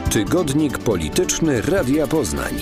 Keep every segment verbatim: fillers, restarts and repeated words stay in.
Tygodnik Polityczny Radia Poznań.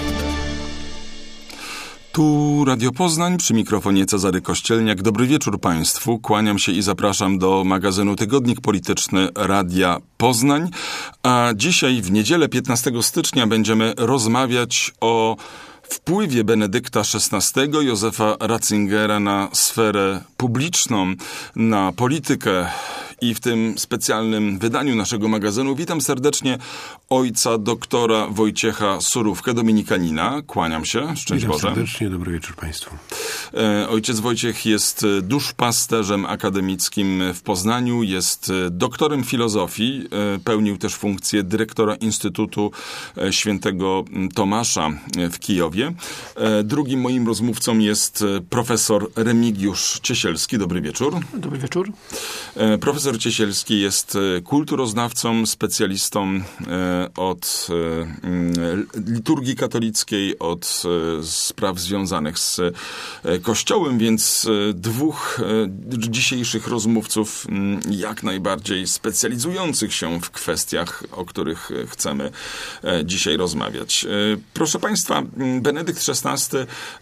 Tu Radio Poznań, przy mikrofonie Cezary Kościelniak. Dobry wieczór Państwu. Kłaniam się i zapraszam do magazynu Tygodnik Polityczny Radia Poznań. A dzisiaj w niedzielę piętnastego stycznia będziemy rozmawiać o wpływie Benedykta szesnastego, Józefa Ratzingera na sferę publiczną, na politykę. I w tym specjalnym wydaniu naszego magazynu witam serdecznie ojca doktora Wojciecha Surówkę, dominikanina. Kłaniam się. Szczęść Witam Boże. serdecznie. Dobry wieczór Państwu. Ojciec Wojciech jest duszpasterzem akademickim w Poznaniu, jest doktorem filozofii, pełnił też funkcję dyrektora Instytutu Świętego Tomasza w Kijowie. Drugim moim rozmówcą jest profesor Remigiusz Ciesielski. Dobry wieczór. Dobry wieczór. Profesor Ciesielski jest kulturoznawcą, specjalistą od liturgii katolickiej, od spraw związanych z Kościołem, więc dwóch dzisiejszych rozmówców jak najbardziej specjalizujących się w kwestiach, o których chcemy dzisiaj rozmawiać. Proszę Państwa, Benedykt szesnasty,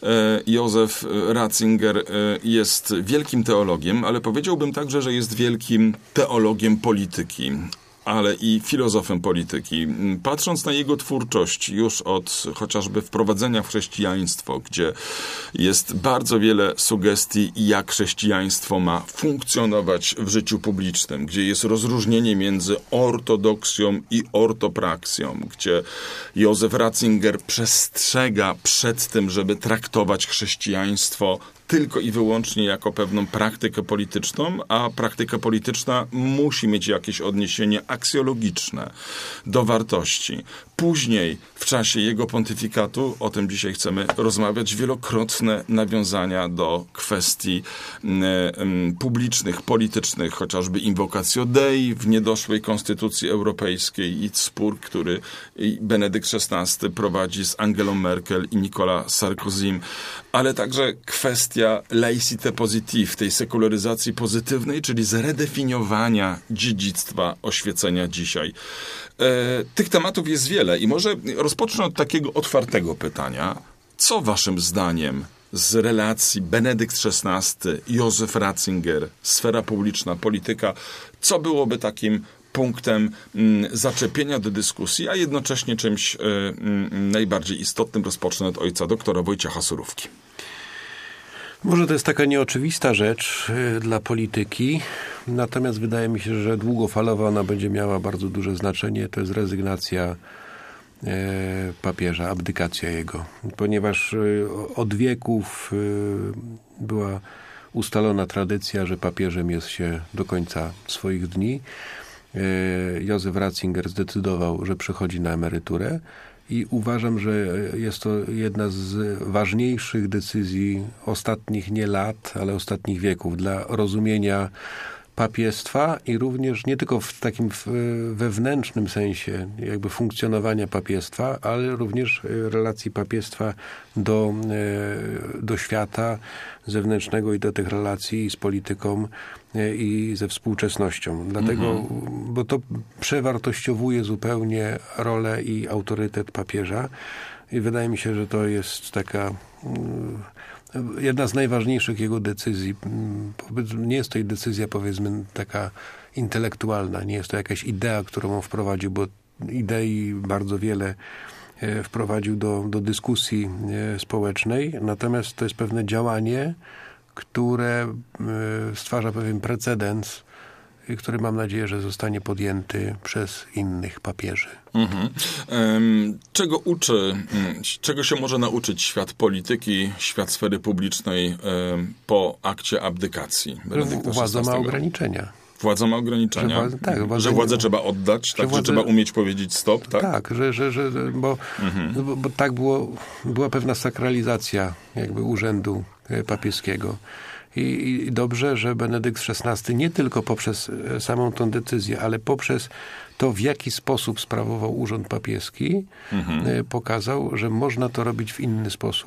Józef Ratzinger jest wielkim teologiem, ale powiedziałbym także, że jest wielkim teologiem polityki, ale i filozofem polityki. Patrząc na jego twórczość już od chociażby wprowadzenia w chrześcijaństwo, gdzie jest bardzo wiele sugestii, jak chrześcijaństwo ma funkcjonować w życiu publicznym, gdzie jest rozróżnienie między ortodoksją i ortopraksją, gdzie Józef Ratzinger przestrzega przed tym, żeby traktować chrześcijaństwo tylko i wyłącznie jako pewną praktykę polityczną, a praktyka polityczna musi mieć jakieś odniesienie aksjologiczne do wartości. Później, w czasie jego pontyfikatu, o tym dzisiaj chcemy rozmawiać, wielokrotne nawiązania do kwestii e, publicznych, politycznych, chociażby Invocatio Dei w niedoszłej Konstytucji Europejskiej i spór, który Benedykt szesnasty prowadzi z Angelą Merkel i Nicolas Sarkozym, ale także kwestia laicite positive, tej sekularyzacji pozytywnej, czyli zredefiniowania dziedzictwa oświecenia dzisiaj. E, tych tematów jest wiele i może rozpocznę od takiego otwartego pytania. Co waszym zdaniem z relacji Benedykt szesnasty, Józef Ratzinger, sfera publiczna, polityka, co byłoby takim punktem m, zaczepienia do dyskusji, a jednocześnie czymś y, y, najbardziej istotnym? Rozpocznę od ojca doktora Wojciecha Surówki. Może to jest taka nieoczywista rzecz y, dla polityki, natomiast wydaje mi się, że długofalowo ona będzie miała bardzo duże znaczenie. To jest rezygnacja y, papieża, abdykacja jego. Ponieważ y, od wieków y, była ustalona tradycja, że papieżem jest się do końca swoich dni. Józef Ratzinger zdecydował, że przechodzi na emeryturę i uważam, że jest to jedna z ważniejszych decyzji ostatnich nie lat, ale ostatnich wieków dla rozumienia papiestwa i również nie tylko w takim wewnętrznym sensie jakby funkcjonowania papiestwa, ale również relacji papiestwa do, do świata zewnętrznego i do tych relacji z polityką i ze współczesnością. Dlatego, mhm. bo to przewartościowuje zupełnie rolę i autorytet papieża i wydaje mi się, że to jest taka jedna z najważniejszych jego decyzji. Nie jest to decyzja, powiedzmy, taka intelektualna. Nie jest to jakaś idea, którą on wprowadził, bo idei bardzo wiele wprowadził do, do dyskusji społecznej. Natomiast to jest pewne działanie, które stwarza pewien precedens, który mam nadzieję, że zostanie podjęty przez innych papieży. Mhm. Czego uczy, czego się może nauczyć świat polityki, świat sfery publicznej po akcie abdykacji Benedykta Władza ma ograniczenia. Władza ma ograniczenia? Że, władza, tak, władza, że władzę trzeba oddać, że tak, władzę, że trzeba umieć powiedzieć stop, tak? Tak, że, że, że, bo, mhm. bo, bo tak było, była pewna sakralizacja jakby urzędu papieskiego. I, I dobrze, że Benedykt szesnasty nie tylko poprzez samą tą decyzję, ale poprzez to, w jaki sposób sprawował urząd papieski, mhm. pokazał, że można to robić w inny sposób.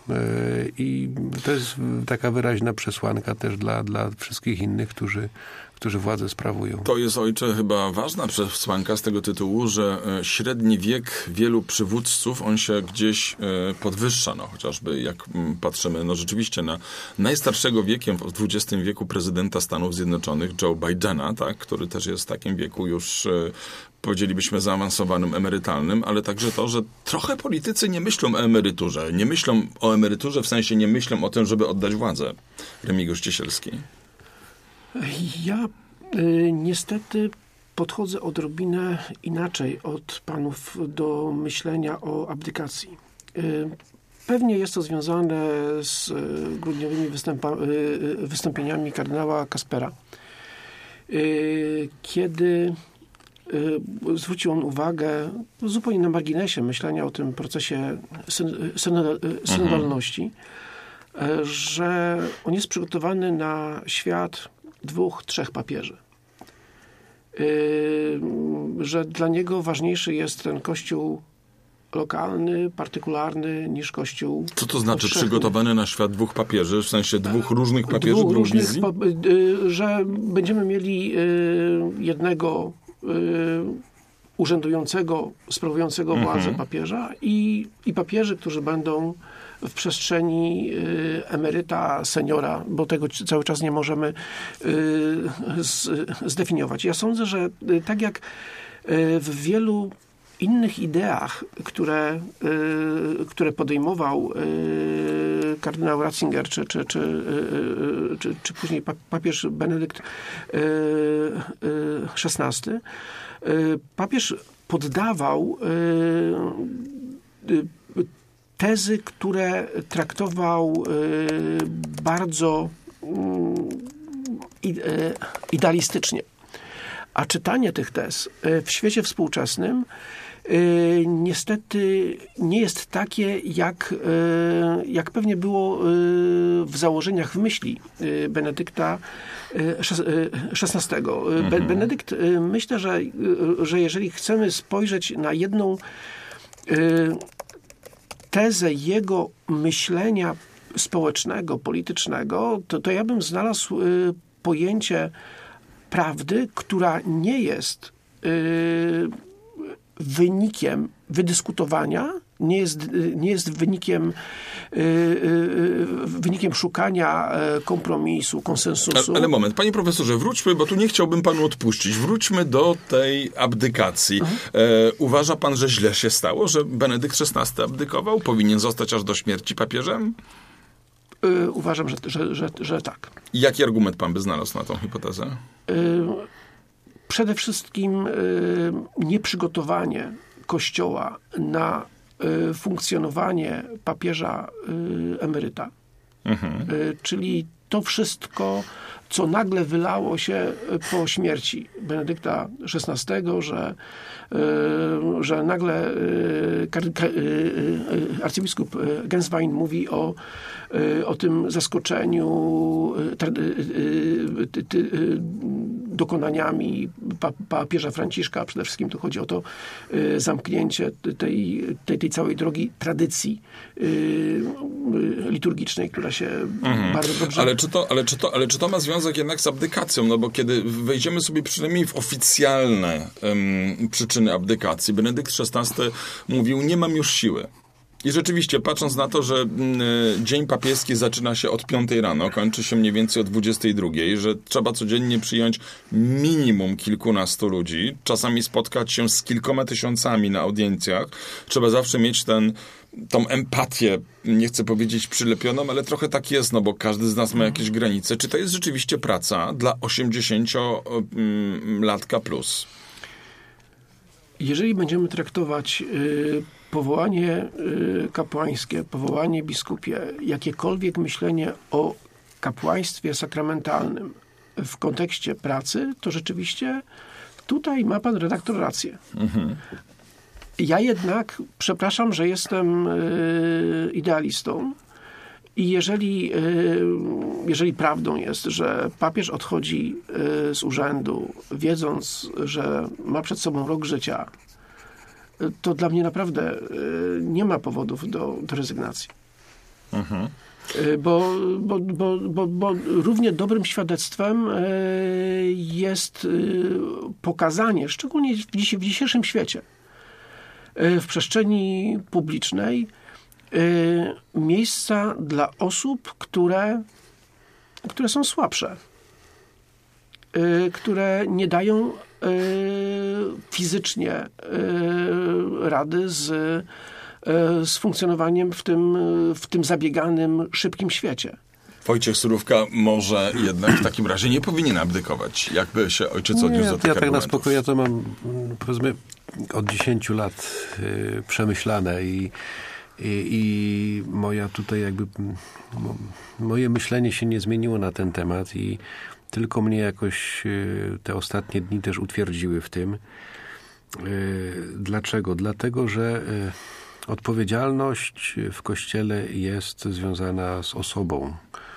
I to jest taka wyraźna przesłanka też dla, dla wszystkich innych, którzy, którzy władzę sprawują. To jest, ojcze, chyba ważna przesłanka z tego tytułu, że średni wiek wielu przywódców, on się gdzieś podwyższa. No, chociażby jak patrzymy, no rzeczywiście na najstarszego wiekiem w dwudziestym wieku prezydenta Stanów Zjednoczonych, Joe Bidena, tak, który też jest w takim wieku już, powiedzielibyśmy, zaawansowanym emerytalnym, ale także to, że trochę politycy nie myślą o emeryturze. Nie myślą o emeryturze, w sensie nie myślą o tym, żeby oddać władzę. Remigiusz Ciesielski. Ja y, niestety podchodzę odrobinę inaczej od panów do myślenia o abdykacji. Y, pewnie jest to związane z y, grudniowymi występa, y, wystąpieniami kardynała Kaspera, y, kiedy y, zwrócił on uwagę zupełnie na marginesie myślenia o tym procesie syn, synod, synodalności, mhm. y, że on jest przygotowany na świat dwóch, trzech papieży. Yy, że dla niego ważniejszy jest ten kościół lokalny, partykularny, niż kościół Co to znaczy powszechny. Przygotowany na świat dwóch papieży? W sensie dwóch różnych papieży? Dwóch dwóch różnych, wizji? pa, yy, że będziemy mieli yy, jednego yy, urzędującego, sprawującego mhm. władzę papieża i, i papieży, którzy będą w przestrzeni y, emeryta, seniora, bo tego cały czas nie możemy y, z, zdefiniować. Ja sądzę, że y, tak jak y, w wielu innych ideach, które, y, które podejmował y, kardynał Ratzinger, czy, czy, czy, y, czy, czy później papież Benedykt szesnasty, y, y, papież poddawał y, y, tezy, które traktował y, bardzo y, y, idealistycznie. A czytanie tych tez y, w świecie współczesnym y, niestety nie jest takie, jak, y, jak pewnie było y, w założeniach, w myśli y, Benedykta szesnastego. Mhm. Be- Benedykt, y, myślę, że, y, że jeżeli chcemy spojrzeć na jedną y, tezę jego myślenia społecznego, politycznego, to, to ja bym znalazł y, pojęcie prawdy, która nie jest y, wynikiem wydyskutowania, nie jest, y, nie jest wynikiem, y, y, wynikiem szukania y, kompromisu, konsensusu. Ale, ale moment, panie profesorze, wróćmy, bo tu nie chciałbym panu odpuścić. Wróćmy do tej abdykacji. E, uważa pan, że źle się stało, że Benedykt szesnasty abdykował? Powinien zostać aż do śmierci papieżem? Y, uważam, że, że, że, że tak. I jaki argument pan by znalazł na tą hipotezę? Y, przede wszystkim y, nieprzygotowanie Kościoła na y, funkcjonowanie papieża y, emeryta. Mhm. Y, czyli to wszystko, co nagle wylało się po śmierci Benedykta szesnastego, że, y, że nagle y, kar, kar, y, arcybiskup Genswein mówi o, y, o tym zaskoczeniu y, y, y, y, dokonaniami pa, papieża Franciszka. Przede wszystkim tu chodzi o to y, zamknięcie tej, tej, tej całej drogi tradycji y, y, liturgicznej, która się mhm. bardzo dobrze... Ale czy, to, ale, czy to, ale czy to ma związek jednak z abdykacją? No bo kiedy wejdziemy sobie przynajmniej w oficjalne um, przyczyny abdykacji, Benedykt szesnasty mówił, nie mam już siły. I rzeczywiście, patrząc na to, że y, dzień papieski zaczyna się od piątej rano, kończy się mniej więcej o dwudziestej drugiej, że trzeba codziennie przyjąć minimum kilkunastu ludzi, czasami spotkać się z kilkoma tysiącami na audiencjach, trzeba zawsze mieć ten, tą empatię, nie chcę powiedzieć przylepioną, ale trochę tak jest, no bo każdy z nas ma jakieś granice. Czy to jest rzeczywiście praca dla osiemdziesięciolatka plus? Jeżeli będziemy traktować y, powołanie y, kapłańskie, powołanie biskupie, jakiekolwiek myślenie o kapłaństwie sakramentalnym w kontekście pracy, to rzeczywiście tutaj ma pan redaktor rację. Mhm. Ja jednak, przepraszam, że jestem y, idealistą i jeżeli, y, jeżeli prawdą jest, że papież odchodzi y, z urzędu, wiedząc, że ma przed sobą rok życia, to dla mnie naprawdę y, nie ma powodów do, do rezygnacji. Mhm. Bo, bo, bo, bo, bo równie dobrym świadectwem jest pokazanie, szczególnie w dzisiejszym świecie, w przestrzeni publicznej, miejsca dla osób, które, które są słabsze, które nie dają fizycznie rady z, z funkcjonowaniem w tym, w tym zabieganym, szybkim świecie. Wojciech Surówka może jednak w takim razie nie powinien abdykować. Jakby się ojciec odniósł nie, do tych ja tak argumentów? na spokojnie to mam, powiedzmy, od dziesięciu lat y, przemyślane i, i, i moja tutaj jakby mo, moje myślenie się nie zmieniło na ten temat i tylko mnie jakoś y, te ostatnie dni też utwierdziły w tym. Y, dlaczego? Dlatego, że y, odpowiedzialność w Kościele jest związana z osobą.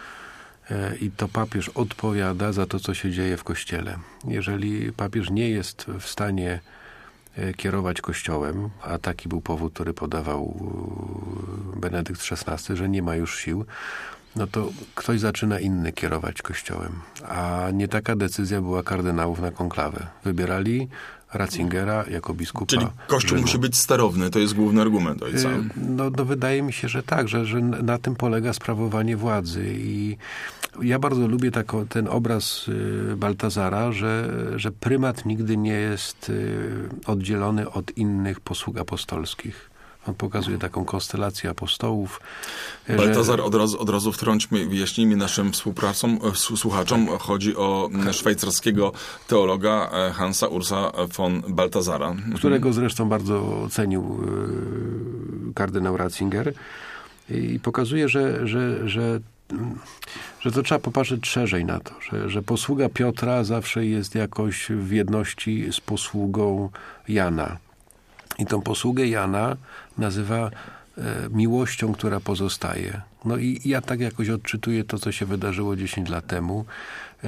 I to papież odpowiada za to, co się dzieje w Kościele. Jeżeli papież nie jest w stanie kierować Kościołem, a taki był powód, który podawał Benedykt szesnasty, że nie ma już sił, no to ktoś zaczyna inny kierować Kościołem. A nie taka decyzja była kardynałów na konklawę. Wybierali Ratzingera jako biskupa. Czyli Kościół Rzymu. musi być sterowny, to jest główny argument ojca. No, no wydaje mi się, że tak, że, że na tym polega sprawowanie władzy i ja bardzo lubię tako, ten obraz y, Baltazara, że, że prymat nigdy nie jest y, oddzielony od innych posług apostolskich. On pokazuje taką konstelację apostołów. Baltazar, że... od razu, od razu wtrąćmy, wyjaśnijmy naszym współpracom, słuchaczom. Tak. Chodzi o szwajcarskiego teologa Hansa Ursa von Baltazara. Którego zresztą bardzo cenił kardynał Ratzinger. I pokazuje, że, że, że, że to trzeba popatrzeć szerzej na to, że, że posługa Piotra zawsze jest jakoś w jedności z posługą Jana. I tą posługę Jana nazywa e, miłością, która pozostaje. No i ja tak jakoś odczytuję to, co się wydarzyło dziesięć lat temu. E,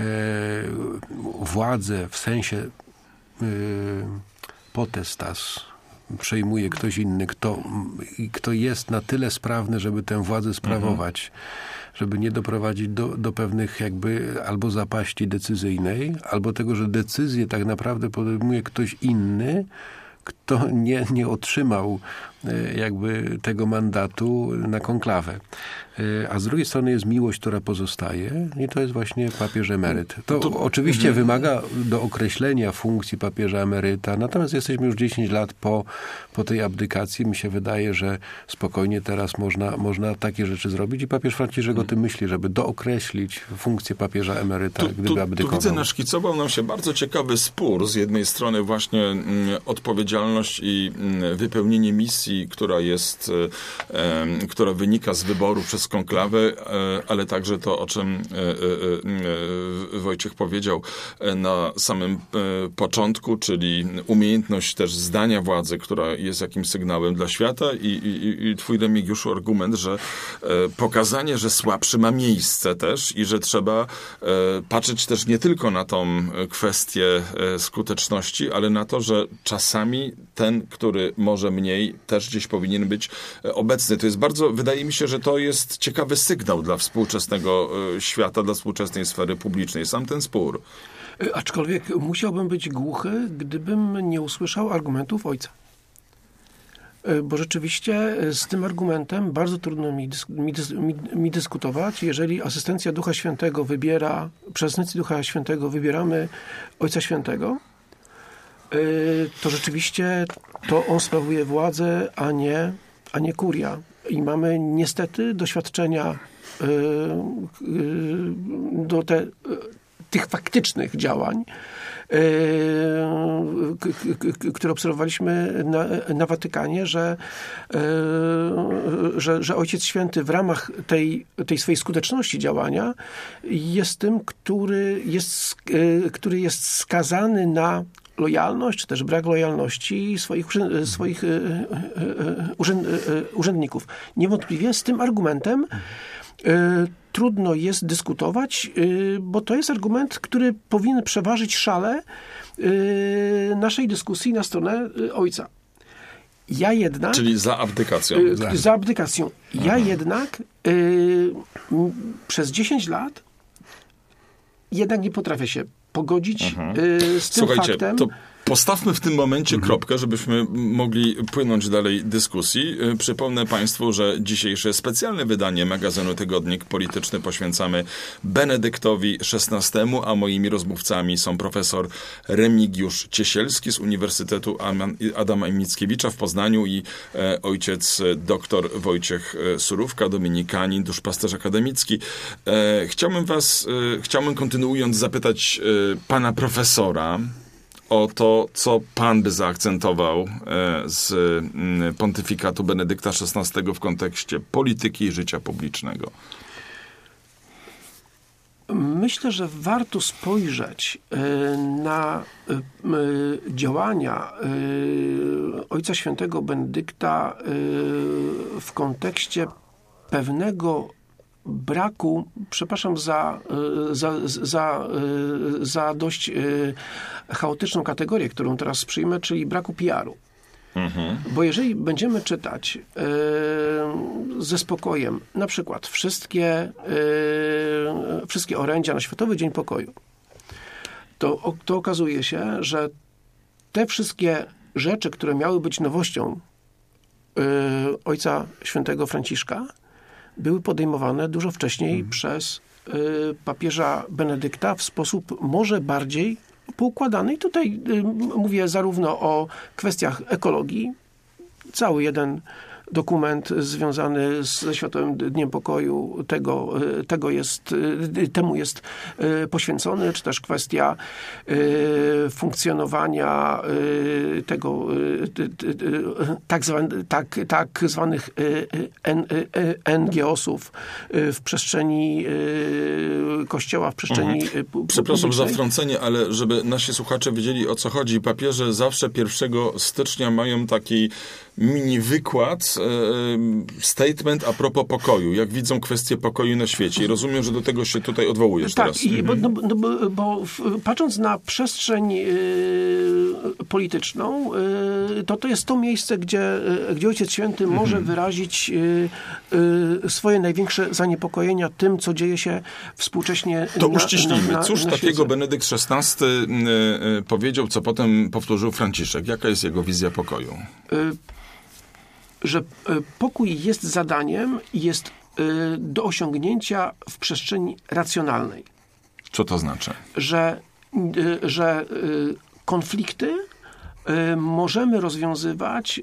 władzę w sensie e, potestas przejmuje ktoś inny, kto, kto jest na tyle sprawny, żeby tę władzę sprawować, mhm. żeby nie doprowadzić do, do pewnych jakby albo zapaści decyzyjnej, albo tego, że decyzję tak naprawdę podejmuje ktoś inny, kto nie, nie otrzymał jakby tego mandatu na konklawę. A z drugiej strony jest miłość, która pozostaje i to jest właśnie papież emeryt. To, to oczywiście mm. wymaga do określenia funkcji papieża emeryta, natomiast jesteśmy już dziesięć lat po, po tej abdykacji. Mi się wydaje, że spokojnie teraz można, można takie rzeczy zrobić i papież Franciszek o tym myśli, żeby dookreślić funkcję papieża emeryta, tu, gdyby tu, abdykował. Tu widzę, naszkicował nam się bardzo ciekawy spór. Z jednej strony właśnie mm, odpowiedzialność i mm, wypełnienie misji, która jest, e, która wynika z wyboru przez konklawę, e, ale także to, o czym e, e, Wojciech powiedział na samym e, początku, czyli umiejętność też zdania władzy, która jest jakimś sygnałem dla świata i, i, i twój, Remigiuszu, argument, że e, pokazanie, że słabszy ma miejsce też i że trzeba e, patrzeć też nie tylko na tą kwestię e, skuteczności, ale na to, że czasami ten, który może mniej, też gdzieś powinien być obecny. To jest bardzo, wydaje mi się, że to jest ciekawy sygnał dla współczesnego świata, dla współczesnej sfery publicznej. Sam ten spór. Aczkolwiek musiałbym być głuchy, gdybym nie usłyszał argumentów ojca. Bo rzeczywiście z tym argumentem bardzo trudno mi, dysk- mi, dys- mi, mi dyskutować. Jeżeli asystencja Ducha Świętego wybiera, przez asystencję Ducha Świętego wybieramy Ojca Świętego, to rzeczywiście to on sprawuje władzę, a nie, a nie kuria. I mamy niestety doświadczenia do te, tych faktycznych działań, które obserwowaliśmy na, na Watykanie, że, że, że Ojciec Święty w ramach tej, tej swojej skuteczności działania jest tym, który jest, który jest skazany na lojalność, czy też brak lojalności swoich, swoich urzędników. Niewątpliwie z tym argumentem trudno jest dyskutować, bo to jest argument, który powinien przeważyć szale naszej dyskusji na stronę ojca. Ja jednak... Czyli za abdykacją. Y, za. za abdykacją. Ja mhm. jednak y, m, przez dziesięć lat jednak nie potrafię się pogodzić mhm. y, z tym Słuchajcie, faktem. To postawmy w tym momencie mhm. kropkę, żebyśmy mogli płynąć dalej dyskusji. Przypomnę Państwu, że dzisiejsze specjalne wydanie magazynu Tygodnik Polityczny poświęcamy Benedyktowi szesnastemu, a moimi rozmówcami są profesor Remigiusz Ciesielski z Uniwersytetu Adama Mickiewicza w Poznaniu i e, ojciec dr Wojciech Surówka, dominikanin, duszpasterz akademicki. E, chciałbym was, e, chciałbym kontynuując zapytać e, pana profesora o to, co pan by zaakcentował z pontyfikatu Benedykta szesnastego w kontekście polityki i życia publicznego. Myślę, że warto spojrzeć na działania Ojca Świętego Benedykta w kontekście pewnego braku, przepraszam za, za, za, za dość chaotyczną kategorię, którą teraz przyjmę, czyli braku P R u. Mhm. Bo jeżeli będziemy czytać ze spokojem na przykład wszystkie, wszystkie orędzia na Światowy Dzień Pokoju, to, to okazuje się, że te wszystkie rzeczy, które miały być nowością Ojca Świętego Franciszka, były podejmowane dużo wcześniej mhm. przez y, papieża Benedykta w sposób może bardziej poukładany. I tutaj y, mówię zarówno o kwestiach ekologii, cały jeden dokument związany ze Światowym Dniem Pokoju tego, tego jest, temu jest poświęcony, czy też kwestia funkcjonowania tego tak, zwan, tak, tak zwanych en gie osów w przestrzeni Kościoła, w przestrzeni mhm. Przepraszam publicznej. za wtrącenie, ale żeby nasi słuchacze wiedzieli, o co chodzi. Papieże zawsze pierwszego stycznia mają taki mini wykład, statement a propos pokoju. Jak widzą kwestię pokoju na świecie. I rozumiem, że do tego się tutaj odwołujesz tak, teraz. I, bo, no, no, bo, bo w, patrząc na przestrzeń yy, polityczną, yy, to to jest to miejsce, gdzie, yy, gdzie Ojciec Święty mhm. może wyrazić yy, yy, swoje największe zaniepokojenia tym, co dzieje się współcześnie To na, uściślijmy. na, na, Cóż na takiego świecie. Benedykt szesnasty yy, powiedział, co potem powtórzył Franciszek? Jaka jest jego wizja pokoju? Yy, że pokój jest zadaniem i jest do osiągnięcia w przestrzeni racjonalnej. Co to znaczy? Że, że konflikty możemy rozwiązywać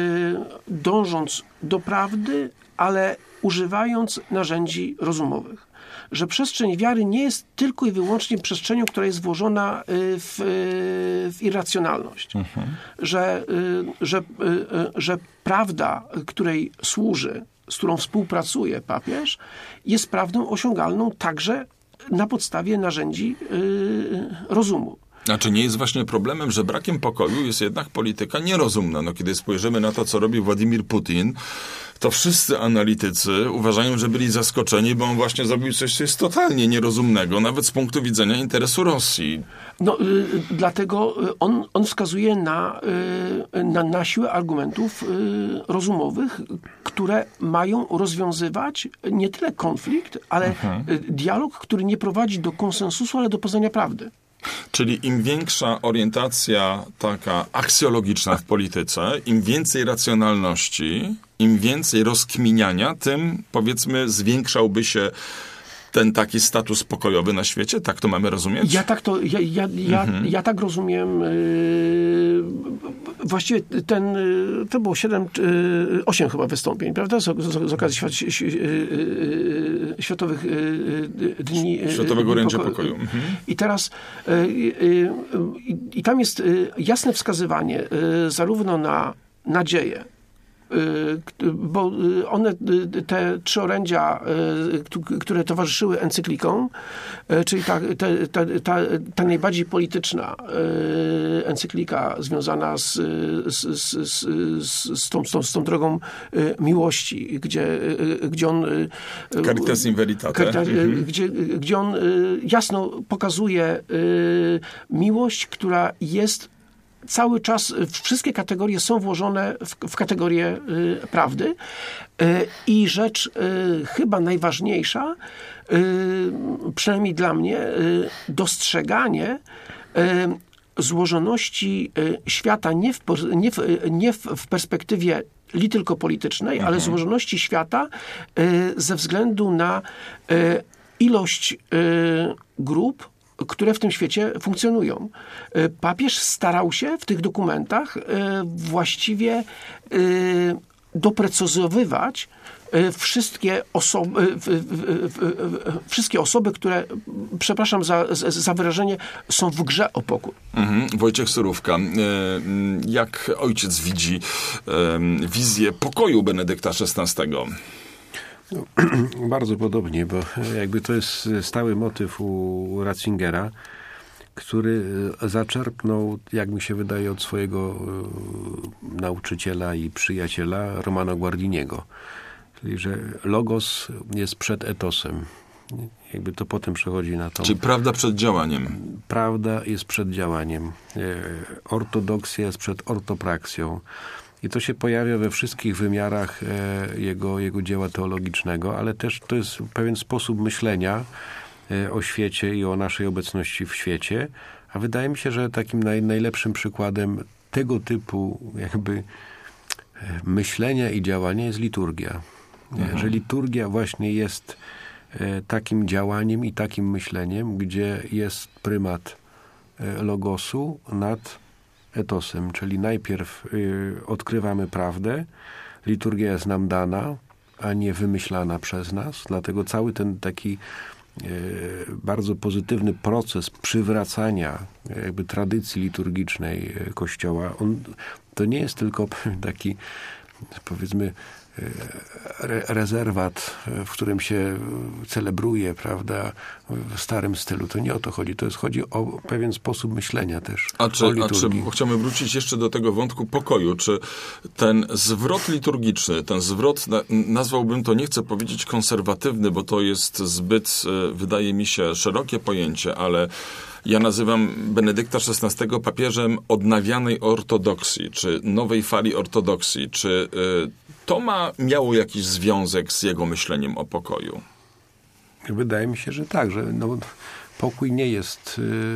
dążąc do prawdy, ale używając narzędzi rozumowych. Że przestrzeń wiary nie jest tylko i wyłącznie przestrzenią, która jest włożona w, w irracjonalność. Mhm. Że, że, że prawda, której służy, z którą współpracuje papież, jest prawdą osiągalną także na podstawie narzędzi rozumu. Znaczy nie jest właśnie problemem, że brakiem pokoju jest jednak polityka nierozumna. No, kiedy spojrzymy na to, co robi Władimir Putin, to wszyscy analitycy uważają, że byli zaskoczeni, bo on właśnie zrobił coś, co jest totalnie nierozumnego, nawet z punktu widzenia interesu Rosji. No, y, dlatego on, on wskazuje na, y, na, na siłę argumentów y, rozumowych, które mają rozwiązywać nie tyle konflikt, ale mhm. dialog, który nie prowadzi do konsensusu, ale do poznania prawdy. Czyli im większa orientacja taka aksjologiczna w polityce, im więcej racjonalności, im więcej rozkminiania, tym powiedzmy zwiększałby się ten taki status pokojowy na świecie? Tak to mamy rozumieć? Ja tak to, ja, ja, ja, mhm. ja tak rozumiem. Yy, właściwie ten, to było siedem, osiem chyba wystąpień, prawda? Z, z, z okazji świat, yy, Światowych yy, Dni Światowego Orędzia Pokoju. Pokoju. Mhm. I teraz yy, yy, i tam jest jasne wskazywanie yy, zarówno na nadzieję, bo one, te trzy orędzia, które towarzyszyły encyklikom, czyli ta, ta, ta, ta najbardziej polityczna encyklika związana z, z, z, z, z, tą, z, tą, z tą drogą miłości, gdzie, gdzie on... Caritas in Veritate. Caritas, mhm. gdzie, gdzie on jasno pokazuje miłość, która jest cały czas wszystkie kategorie są włożone w, w kategorię y, prawdy. Y, I rzecz y, chyba najważniejsza, y, przynajmniej dla mnie, y, dostrzeganie y, złożoności y, świata nie w, nie w, nie w, w perspektywie li tylko politycznej, mhm. ale złożoności świata y, ze względu na y, ilość y, grup, które w tym świecie funkcjonują. Papież starał się w tych dokumentach właściwie doprecyzowywać wszystkie osoby, wszystkie osoby, które, przepraszam za, za wyrażenie, są w grze o pokój. Mhm. Wojciech Surówka. Jak ojciec widzi wizję pokoju Benedykta szesnastego? No, bardzo podobnie, bo jakby to jest stały motyw u Ratzingera, który zaczerpnął, jak mi się wydaje, od swojego nauczyciela i przyjaciela Romano Guardiniego. Czyli, że logos jest przed etosem. Jakby to potem przechodzi na to. Czyli prawda przed działaniem. Prawda jest przed działaniem. Ortodoksja jest przed ortopraksją. I to się pojawia we wszystkich wymiarach e, jego, jego dzieła teologicznego, ale też to jest pewien sposób myślenia e, o świecie i o naszej obecności w świecie. A wydaje mi się, że takim naj, najlepszym przykładem tego typu jakby e, myślenia i działania jest liturgia. Mhm. Że liturgia właśnie jest e, takim działaniem i takim myśleniem, gdzie jest prymat e, logosu nad etosem, czyli najpierw y, odkrywamy prawdę, liturgia jest nam dana, a nie wymyślana przez nas, dlatego cały ten taki y, bardzo pozytywny proces przywracania jakby tradycji liturgicznej Kościoła, on, to nie jest tylko taki, powiedzmy, Re- rezerwat, w którym się celebruje, prawda, w starym stylu. To nie o to chodzi. To jest, chodzi o pewien sposób myślenia też. A czy, a czy chciałbym wrócić jeszcze do tego wątku pokoju. Czy ten zwrot liturgiczny, ten zwrot, nazwałbym to, nie chcę powiedzieć konserwatywny, bo to jest zbyt, wydaje mi się, szerokie pojęcie, ale ja nazywam Benedykta szesnastego papieżem odnawianej ortodoksji, czy nowej fali ortodoksji. Czy y, to ma, miało jakiś związek z jego myśleniem o pokoju? Wydaje mi się, że tak, że no, pokój nie jest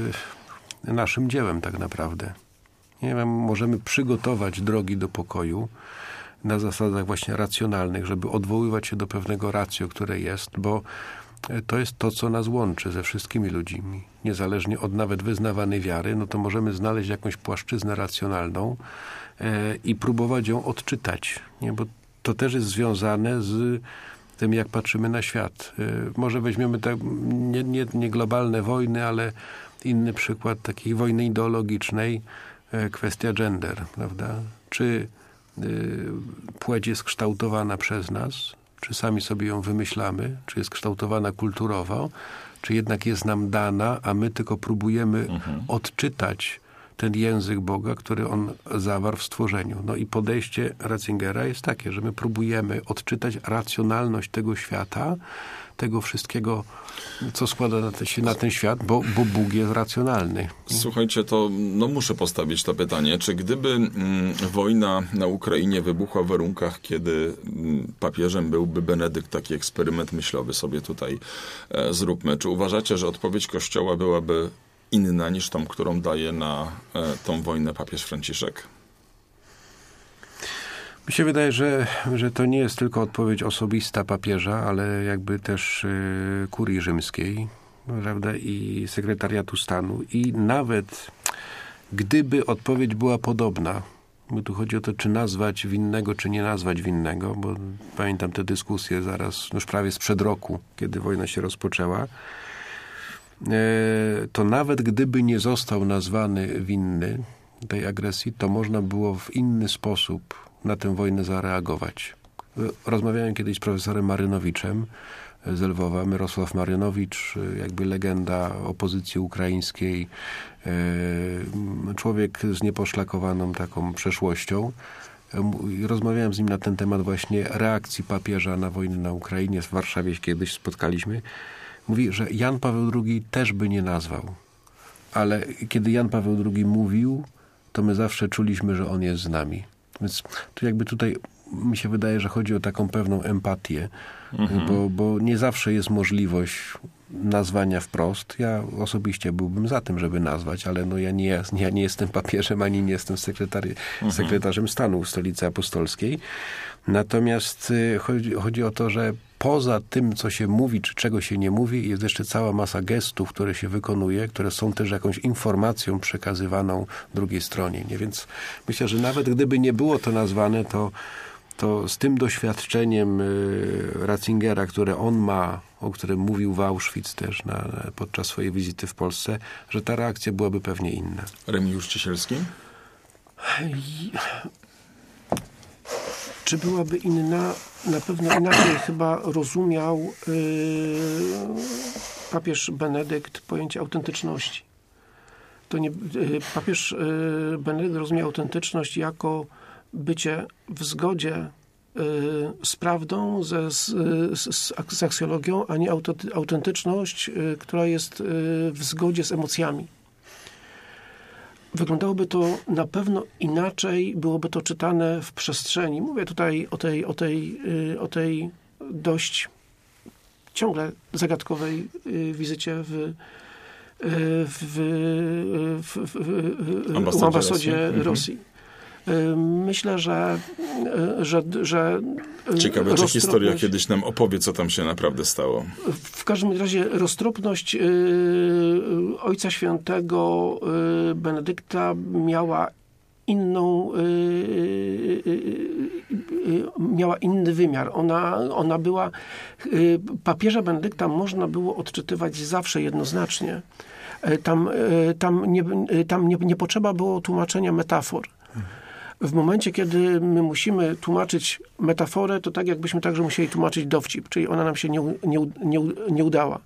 y, naszym dziełem tak naprawdę. Nie wiem, możemy przygotować drogi do pokoju na zasadach właśnie racjonalnych, żeby odwoływać się do pewnego ratio, które jest, bo to jest to, co nas łączy ze wszystkimi ludźmi. Niezależnie od nawet wyznawanej wiary, no to możemy znaleźć jakąś płaszczyznę racjonalną e, i próbować ją odczytać. Nie? Bo to też jest związane z tym, jak patrzymy na świat. E, może weźmiemy tak, nie, nie, nie globalne wojny, ale inny przykład takiej wojny ideologicznej, e, kwestia gender, prawda? Czy e, płeć jest kształtowana przez nas, czy sami sobie ją wymyślamy, czy jest kształtowana kulturowo, czy jednak jest nam dana, a my tylko próbujemy mhm. odczytać ten język Boga, który on zawarł w stworzeniu. No i podejście Ratzingera jest takie, że my próbujemy odczytać racjonalność tego świata, tego wszystkiego, co składa na te, się na ten świat, bo, bo Bóg jest racjonalny. Słuchajcie, to no muszę postawić to pytanie. Czy gdyby mm, wojna na Ukrainie wybuchła w warunkach, kiedy mm, papieżem byłby Benedykt, taki eksperyment myślowy sobie tutaj e, zróbmy, czy uważacie, że odpowiedź Kościoła byłaby inna niż tą, którą daje na e, tą wojnę papież Franciszek? Mi się wydaje, że, że to nie jest tylko odpowiedź osobista papieża, ale jakby też y, kurii rzymskiej, prawda, i sekretariatu stanu. I nawet gdyby odpowiedź była podobna, bo tu chodzi o to, czy nazwać winnego, czy nie nazwać winnego, bo pamiętam te dyskusje zaraz, już prawie sprzed roku, kiedy wojna się rozpoczęła, y, to nawet gdyby nie został nazwany winny tej agresji, to można było w inny sposób na tę wojnę zareagować. Rozmawiałem kiedyś z profesorem Marynowiczem z Lwowa, Mirosław Marynowicz, jakby legenda opozycji ukraińskiej, człowiek z nieposzlakowaną taką przeszłością. Rozmawiałem z nim na ten temat właśnie reakcji papieża na wojnę na Ukrainie. W Warszawie kiedyś spotkaliśmy. Mówi, że Jan Paweł drugi też by nie nazwał. Ale kiedy Jan Paweł drugi mówił, to my zawsze czuliśmy, że on jest z nami. Więc tu jakby tutaj mi się wydaje, że chodzi o taką pewną empatię, mhm. bo, bo nie zawsze jest możliwość nazwania wprost. Ja osobiście byłbym za tym, żeby nazwać, ale no ja, nie, ja nie jestem papieżem, ani nie jestem sekretary, mhm. sekretarzem stanu Stolicy Apostolskiej. Natomiast chodzi, chodzi o to, że poza tym, co się mówi, czy czego się nie mówi, jest jeszcze cała masa gestów, które się wykonuje, które są też jakąś informacją przekazywaną drugiej stronie. Nie? Więc myślę, że nawet gdyby nie było to nazwane, to, to z tym doświadczeniem Ratzingera, które on ma, o którym mówił w Auschwitz też na, podczas swojej wizyty w Polsce, że ta reakcja byłaby pewnie inna. Remigiusz Ciesielski? Czy byłaby inna? Na pewno inaczej chyba rozumiał yy, papież Benedykt pojęcie autentyczności. To nie, yy, papież yy, Benedykt rozumiał autentyczność jako bycie w zgodzie yy, z prawdą, ze, z, z, z aksjologią, a nie autentyczność, yy, która jest yy, w zgodzie z emocjami. Wyglądałoby to na pewno inaczej, byłoby to czytane w przestrzeni. Mówię tutaj o tej, o tej, o tej dość ciągle zagadkowej wizycie w, w, w, w, w ambasadzie Rosji. Rosji. Myślę, że, że, że ciekawe, czy historia kiedyś nam opowie, co tam się naprawdę stało. W każdym razie roztropność yy, Ojca Świętego yy, Benedykta miała inną, yy, yy, yy, miała inny wymiar. Ona, ona była, yy, papieża Benedykta można było odczytywać zawsze jednoznacznie. Yy, tam, yy, tam, nie, yy, tam nie, nie potrzeba było tłumaczenia metafor. W momencie, kiedy my musimy tłumaczyć metaforę, to tak jakbyśmy także musieli tłumaczyć dowcip, czyli ona nam się nie, nie, nie, nie udała.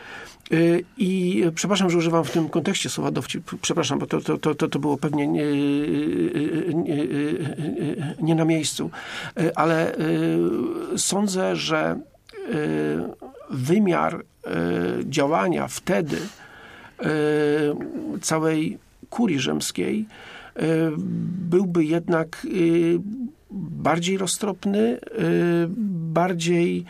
I przepraszam, że używam w tym kontekście słowa dowcip. Przepraszam, bo to, to, to, to było pewnie nie, nie, nie na miejscu. Ale sądzę, że wymiar działania wtedy całej kurii rzymskiej byłby jednak bardziej roztropny, bardziej,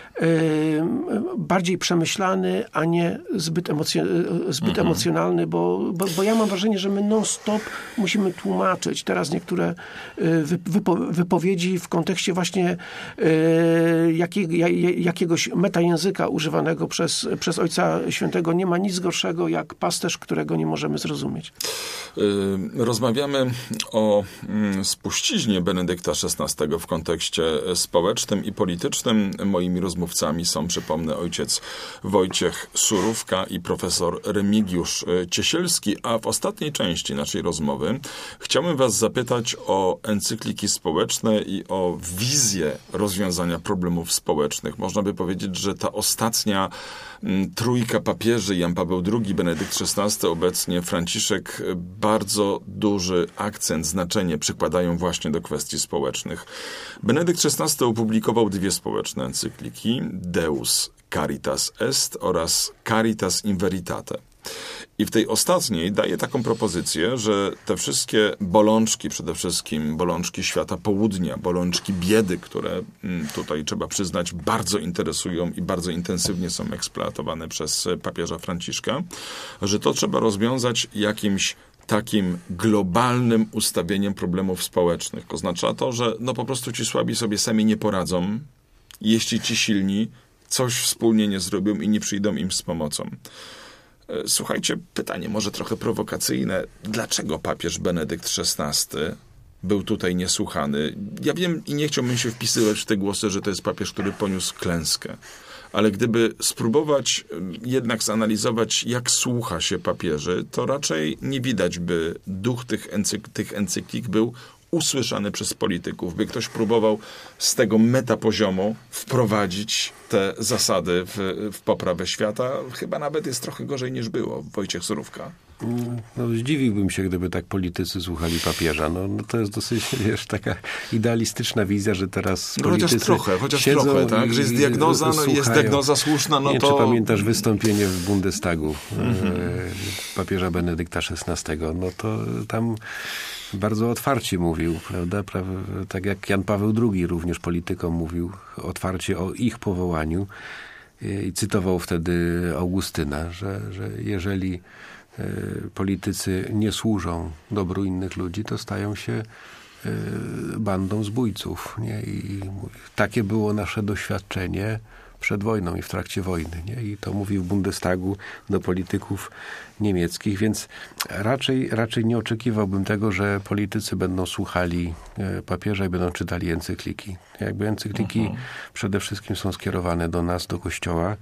bardziej przemyślany, a nie zbyt, emocjo, zbyt mhm. emocjonalny, bo, bo, bo ja mam wrażenie, że my non-stop musimy tłumaczyć teraz niektóre wypo, wypowiedzi w kontekście właśnie jakiego, jakiegoś metajęzyka używanego przez, przez Ojca Świętego. Nie ma nic gorszego jak pasterz, którego nie możemy zrozumieć. Rozmawiamy o spuściźnie Benedykta szesnastego w kontekście społecznym i politycznym. Moimi rozmówcami są, przypomnę, ojciec Wojciech Surówka i profesor Remigiusz Ciesielski. A w ostatniej części naszej rozmowy chciałbym was zapytać o encykliki społeczne i o wizję rozwiązania problemów społecznych. Można by powiedzieć, że ta ostatnia trójka papieży, Jan Paweł drugi, Benedykt szesnasty, obecnie Franciszek, bardzo duży akcent, znaczenie przykładają właśnie do kwestii społecznych. Benedykt szesnasty opublikował dwie społeczne encykliki, Deus Caritas Est oraz Caritas in Veritate. I w tej ostatniej daje taką propozycję, że te wszystkie bolączki, przede wszystkim bolączki świata południa, bolączki biedy, które tutaj trzeba przyznać bardzo interesują i bardzo intensywnie są eksploatowane przez papieża Franciszka, że to trzeba rozwiązać jakimś takim globalnym ustawieniem problemów społecznych. Oznacza to, że no po prostu ci słabi sobie sami nie poradzą, jeśli ci silni coś wspólnie nie zrobią i nie przyjdą im z pomocą. Słuchajcie, pytanie może trochę prowokacyjne. Dlaczego papież Benedykt szesnasty był tutaj niesłuchany? Ja wiem i nie chciałbym się wpisywać w te głosy, że to jest papież, który poniósł klęskę. Ale gdyby spróbować jednak zanalizować, jak słucha się papieży, to raczej nie widać, by duch tych, encyk- tych encyklik był usłyszany przez polityków, by ktoś próbował z tego metapoziomu wprowadzić te zasady w, w poprawę świata. Chyba nawet jest trochę gorzej niż było. Wojciech Surówka. No, zdziwiłbym się, gdyby tak politycy słuchali papieża. No, no to jest dosyć, wiesz, taka idealistyczna wizja, że teraz no, politycy chociaż trochę, chociaż siedzą trochę, tak? Że jest diagnoza, no, jest diagnoza słuszna, no nie to... Czy pamiętasz wystąpienie w Bundestagu mm-hmm. papieża Benedykta szesnastego? No to tam bardzo otwarcie mówił, prawda? Tak jak Jan Paweł drugi również politykom mówił otwarcie o ich powołaniu i cytował wtedy Augustyna, że, że jeżeli politycy nie służą dobru innych ludzi, to stają się bandą zbójców. Nie? I takie było nasze doświadczenie przed wojną i w trakcie wojny. Nie? I to mówił w Bundestagu do polityków niemieckich, więc raczej, raczej nie oczekiwałbym tego, że politycy będą słuchali papieża i będą czytali encykliki. Jakby encykliki uh-huh. przede wszystkim są skierowane do nas, do Kościoła.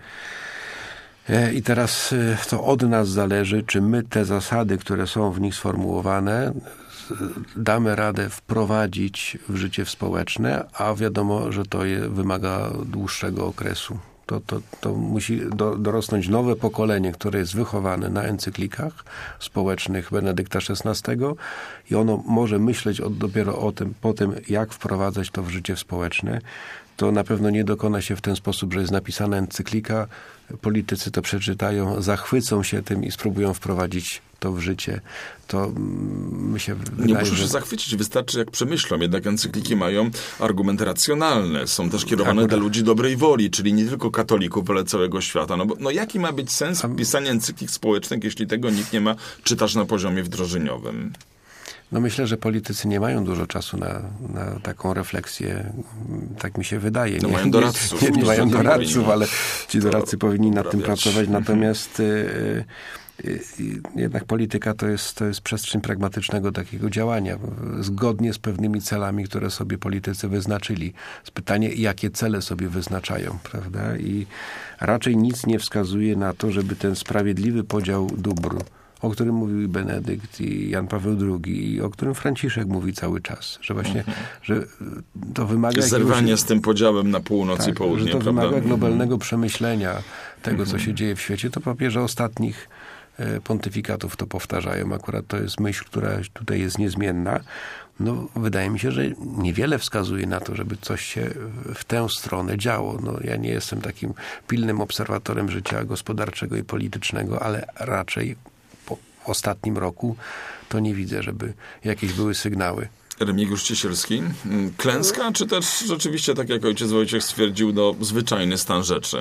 I teraz to od nas zależy, czy my te zasady, które są w nich sformułowane, damy radę wprowadzić w życie społeczne, a wiadomo, że to je wymaga dłuższego okresu. To, to, to musi do, dorosnąć nowe pokolenie, które jest wychowane na encyklikach społecznych Benedykta szesnastego i ono może myśleć od, dopiero o tym, po tym, jak wprowadzać to w życie społeczne. To na pewno nie dokona się w ten sposób, że jest napisana encyklika, politycy to przeczytają, zachwycą się tym i spróbują wprowadzić to w życie. To my się wydaje, nie muszą się że... zachwycić, wystarczy jak przemyślą. Jednak encykliki mają argumenty racjonalne. Są też kierowane Akurat... dla ludzi dobrej woli, czyli nie tylko katolików, ale całego świata. No, bo, no jaki ma być sens pisania encyklik społecznych, jeśli tego nikt nie ma czytać na poziomie wdrożeniowym? No myślę, że politycy nie mają dużo czasu na, na taką refleksję. Tak mi się wydaje. No nie, mają doradców. Nie, nie, nie mają doradców, powinni ale ci doradcy powinni nad tym poprawiać. pracować. Natomiast y, y, y, jednak polityka to jest, to jest przestrzeń pragmatycznego takiego działania. Zgodnie z pewnymi celami, które sobie politycy wyznaczyli. Z pytanie, jakie cele sobie wyznaczają, prawda? I raczej nic nie wskazuje na to, żeby ten sprawiedliwy podział dóbr, o którym mówił i Benedykt, i Jan Paweł drugi, i o którym Franciszek mówi cały czas, że właśnie, mhm. że to wymaga... Zerwanie jakiegoś, z tym podziałem na północ tak, i południe, że to prawda? wymaga globalnego przemyślenia tego, co się dzieje w świecie. To papieże ostatnich pontyfikatów to powtarzają. Akurat to jest myśl, która tutaj jest niezmienna. No, wydaje mi się, że niewiele wskazuje na to, żeby coś się w tę stronę działo. No, ja nie jestem takim pilnym obserwatorem życia gospodarczego i politycznego, ale raczej w ostatnim roku to nie widzę, żeby jakieś były sygnały. Remigiusz Ciesielski. Klęska, czy też rzeczywiście, tak jak ojciec Wojciech stwierdził, no, zwyczajny stan rzeczy?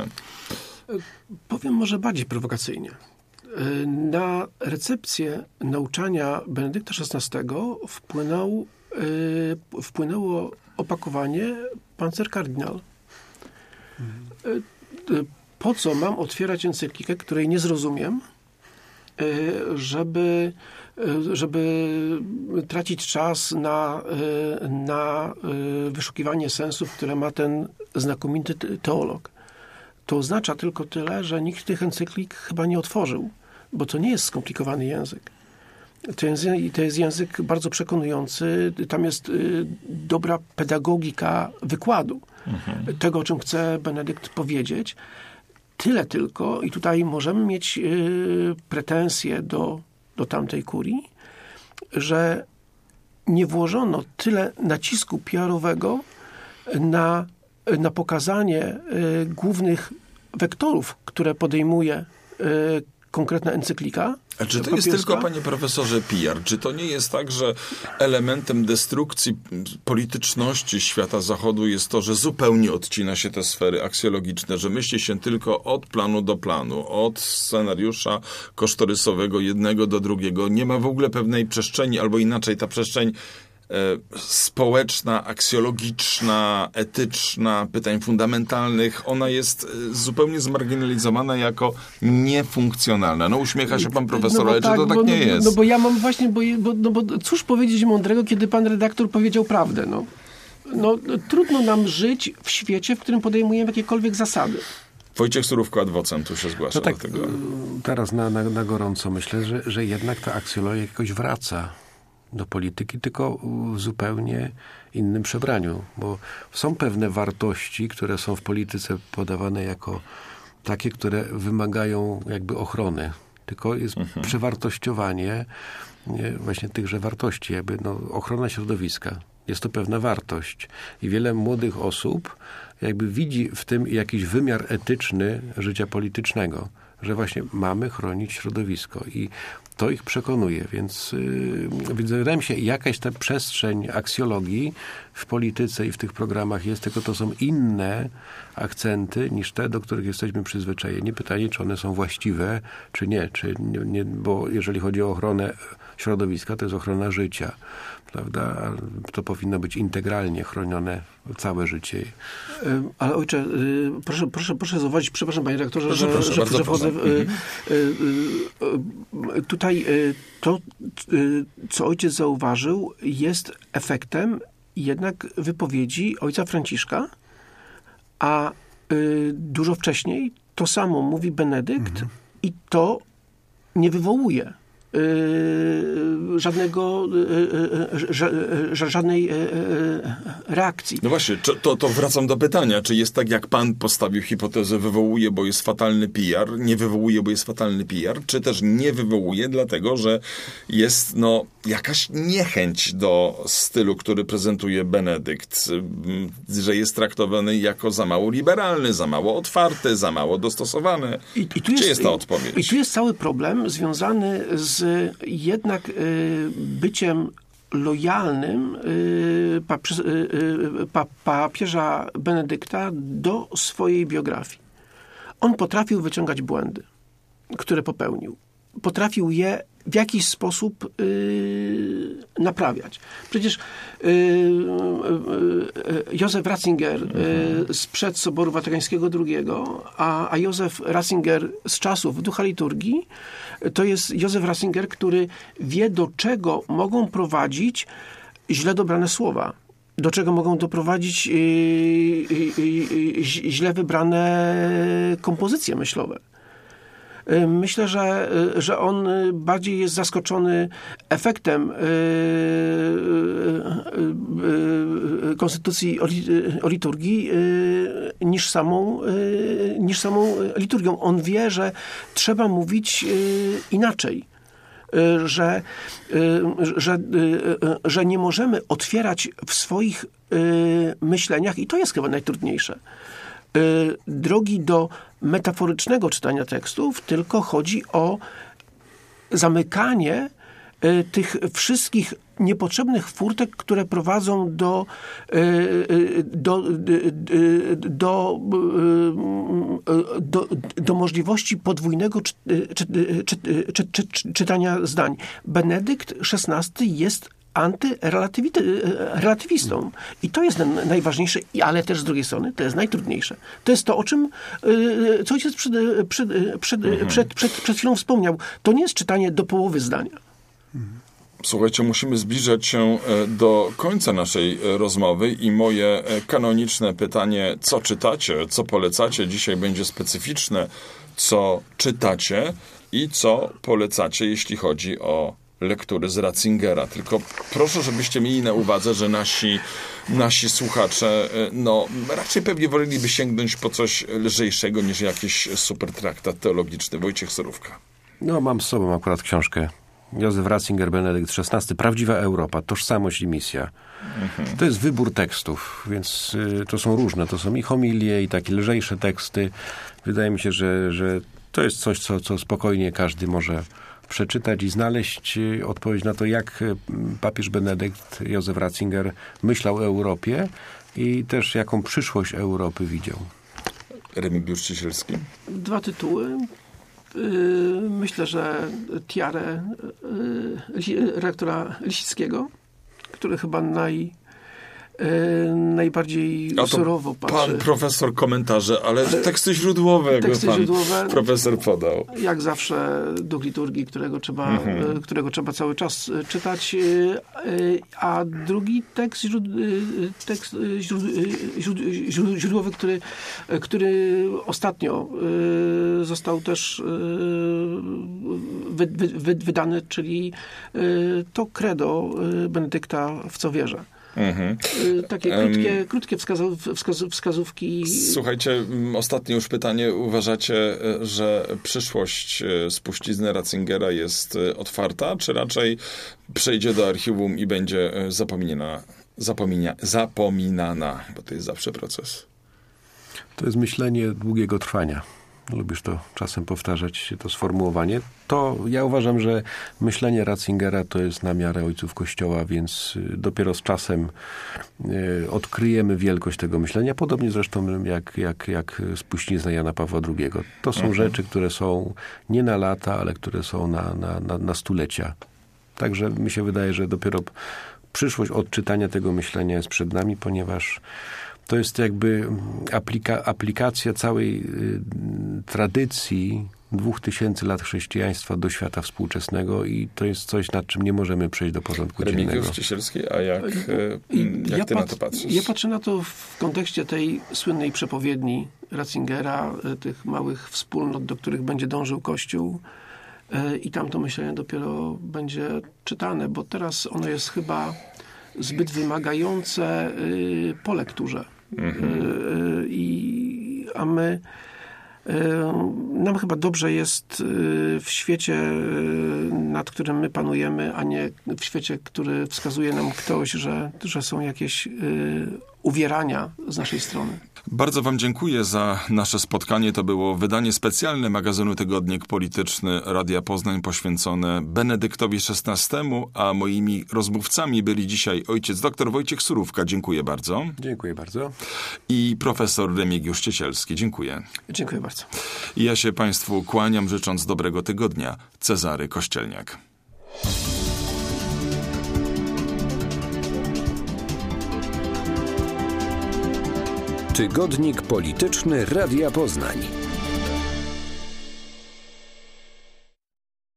Powiem może bardziej prowokacyjnie. Na recepcję nauczania Benedykta szesnastego wpłynął, wpłynęło opakowanie Panzerkardynal. Po co mam otwierać encyklikę, której nie zrozumiem, żeby, żeby tracić czas na, na wyszukiwanie sensów, które ma ten znakomity teolog. To oznacza tylko tyle, że nikt tych encyklik chyba nie otworzył, bo to nie jest skomplikowany język. To jest, to jest język bardzo przekonujący. Tam jest dobra pedagogika wykładu. Mhm. Tego, o czym chce Benedykt powiedzieć. Tyle tylko, i tutaj możemy mieć y, pretensje do, do tamtej kurii, że nie włożono tyle nacisku P R-owego na, na pokazanie y, głównych wektorów, które podejmuje y, konkretna encyklika. A czy to jest tylko, panie profesorze, P R? Czy to nie jest tak, że elementem destrukcji polityczności świata zachodu jest to, że zupełnie odcina się te sfery aksjologiczne, że myśli się tylko od planu do planu, od scenariusza kosztorysowego jednego do drugiego. Nie ma w ogóle pewnej przestrzeni, albo inaczej, ta przestrzeń społeczna, aksjologiczna, etyczna, pytań fundamentalnych, ona jest zupełnie zmarginalizowana jako niefunkcjonalna. No uśmiecha się pan profesor, no ale tak, czy to tak bo, nie no, jest? No bo ja mam właśnie, bo, bo, no bo cóż powiedzieć mądrego, kiedy pan redaktor powiedział prawdę, no. No, trudno nam żyć w świecie, w którym podejmujemy jakiekolwiek zasady. Wojciech Surówko ad vocem tu się zgłasza no tak, do tego. Teraz na, na, na gorąco myślę, że, że jednak ta aksjologia jakoś wraca do polityki, tylko w zupełnie innym przebraniu, bo są pewne wartości, które są w polityce podawane jako takie, które wymagają jakby ochrony. Tylko jest mhm. przewartościowanie nie, właśnie tychże wartości, jakby no, ochrona środowiska. Jest to pewna wartość. I wiele młodych osób jakby widzi w tym jakiś wymiar etyczny życia politycznego, że właśnie mamy chronić środowisko. I to ich przekonuje, więc yy, wydaje mi się, jakaś ta przestrzeń aksjologii w polityce i w tych programach jest, tylko to są inne akcenty niż te, do których jesteśmy przyzwyczajeni. Pytanie, czy one są właściwe, czy nie, czy nie, nie bo jeżeli chodzi o ochronę środowiska, to jest ochrona życia, prawda? To powinno być integralnie chronione całe życie. Ale ojcze, proszę, proszę, proszę zauważyć, przepraszam panie redaktorze, proszę, że, proszę, że, bardzo że wchodzę. proszę. Tutaj to, co ojciec zauważył, jest efektem jednak wypowiedzi ojca Franciszka, a dużo wcześniej to samo mówi Benedykt mhm. i to nie wywołuje Yy, żadnego, yy, yy, żadnej yy, reakcji. No właśnie, to, to wracam do pytania, czy jest tak, jak pan postawił hipotezę, wywołuje, bo jest fatalny P R, nie wywołuje, bo jest fatalny P R, czy też nie wywołuje, dlatego, że jest no, jakaś niechęć do stylu, który prezentuje Benedykt, że jest traktowany jako za mało liberalny, za mało otwarty, za mało dostosowany. I, i tu Gdzie jest, jest ta odpowiedź? I tu jest cały problem związany z jednak y, byciem lojalnym y, papież, y, y, pa, papieża Benedykta do swojej biografii. On potrafił wyciągać błędy, które popełnił. Potrafił je w jakiś sposób y, naprawiać. Przecież y, y, y, Józef Ratzinger y, sprzed Soboru Watykańskiego drugiego, a, a Józef Ratzinger z czasów Ducha Liturgii, to jest Józef Ratzinger, który wie, do czego mogą prowadzić źle dobrane słowa. Do czego mogą doprowadzić y, y, y, y, źle wybrane kompozycje myślowe. Myślę, że, że on bardziej jest zaskoczony efektem konstytucji o liturgii niż samą, niż samą liturgią. On wie, że trzeba mówić inaczej. Że, że, że nie możemy otwierać w swoich myśleniach, i to jest chyba najtrudniejsze, drogi do metaforycznego czytania tekstów, tylko chodzi o zamykanie tych wszystkich niepotrzebnych furtek, które prowadzą do, do, do, do, do możliwości podwójnego czy, czy, czy, czy, czy, czytania zdań. Benedykt szesnasty jest antyrelatywistą. I to jest najważniejsze, ale też z drugiej strony to jest najtrudniejsze. To jest to, o czym co ojciec przed, przed, przed, mhm. przed, przed, przed chwilą wspomniał. To nie jest czytanie do połowy zdania. Słuchajcie, musimy zbliżać się do końca naszej rozmowy i moje kanoniczne pytanie, co czytacie, co polecacie, dzisiaj będzie specyficzne, co czytacie i co polecacie, jeśli chodzi o lektury z Ratzingera. Tylko proszę, żebyście mieli na uwadze, że nasi, nasi słuchacze no, raczej pewnie woleliby sięgnąć po coś lżejszego niż jakiś super traktat teologiczny. Wojciech Surówka. No, mam z sobą akurat książkę. Józef Ratzinger, Benedykt szesnasty. Prawdziwa Europa. Tożsamość i misja. Mhm. To jest wybór tekstów, więc y, to są różne. To są i homilie, i takie lżejsze teksty. Wydaje mi się, że, że to jest coś, co, co spokojnie każdy może przeczytać i znaleźć odpowiedź na to, jak papież Benedykt, Józef Ratzinger myślał o Europie i też jaką przyszłość Europy widział. Remigiusz Ciesielski. Dwa tytuły. Myślę, że Tiarę redaktora Lisickiego, który chyba naj, najbardziej surowo patrzy. Pan profesor komentarze, ale teksty źródłowe, jakby teksty pan źródłowe, profesor podał. Jak zawsze duch liturgii, którego trzeba, mhm. którego trzeba cały czas czytać. A drugi tekst, tekst źródłowy, który, który ostatnio został też wy, wy, wydany, czyli to credo Benedykta, w co wierzę. Mhm. Takie krótkie, um, krótkie wskazu, wskazu, wskazówki. Słuchajcie, ostatnie już pytanie. Uważacie, że przyszłość spuścizny Ratzingera jest otwarta, czy raczej przejdzie do archiwum i będzie zapominana, zapomina, zapominana, bo to jest zawsze proces? To jest myślenie długiego trwania. lubisz to czasem powtarzać, to sformułowanie, to ja uważam, że myślenie Ratzingera to jest na miarę ojców Kościoła, więc dopiero z czasem odkryjemy wielkość tego myślenia, podobnie zresztą jak, jak, jak spuścizna Jana Pawła drugiego. To są mhm. rzeczy, które są nie na lata, ale które są na, na, na, na stulecia. Także mi się wydaje, że dopiero przyszłość odczytania tego myślenia jest przed nami, ponieważ to jest jakby aplika- aplikacja całej y, tradycji dwóch tysięcy lat chrześcijaństwa do świata współczesnego i to jest coś, nad czym nie możemy przejść do porządku dziennego. Remigiusz Ciesielski, a jak, jak ja ty pat- na to patrzysz? Ja patrzę na to w kontekście tej słynnej przepowiedni Ratzingera, tych małych wspólnot, do których będzie dążył Kościół. I tam to myślenie dopiero będzie czytane, bo teraz ono jest chyba zbyt wymagające po lekturze. Mhm. I, a my nam chyba dobrze jest w świecie, nad którym my panujemy, a nie w świecie, który wskazuje nam ktoś, że, że są jakieś uwierania z naszej strony. Bardzo wam dziękuję za nasze spotkanie. To było wydanie specjalne magazynu Tygodnik Polityczny Radia Poznań poświęcone Benedyktowi szesnastemu, a moimi rozmówcami byli dzisiaj ojciec dr Wojciech Surówka. Dziękuję bardzo. Dziękuję bardzo. I profesor Remigiusz Ciesielski. Dziękuję. Dziękuję bardzo. I ja się państwu kłaniam, życząc dobrego tygodnia. Cezary Kościelniak. Tygodnik Polityczny Radia Poznań.